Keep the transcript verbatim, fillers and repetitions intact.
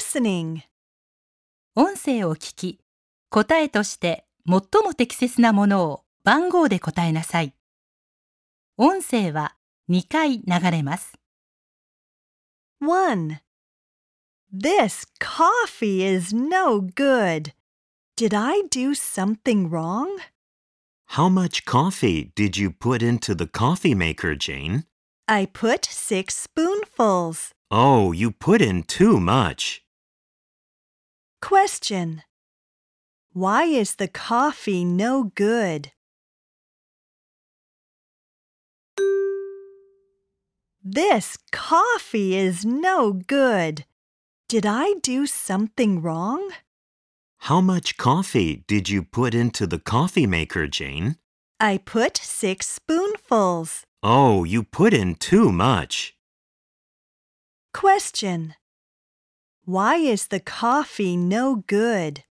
listening. 音声を聞き、答えとして最も適切なものを番号で答えなさい。音声はにかい流れます。 one. This coffee is no good. Did I do something wrong? How much coffee did you put into the coffee maker, Jane? I put six spoonfuls. Oh, you put in too much. Question. Why is the coffee no good? This coffee is no good. Did I do something wrong? How much coffee did you put into the coffee maker, Jane? I put six spoonfuls. Oh, you put in too much. Question. Why is the coffee no good?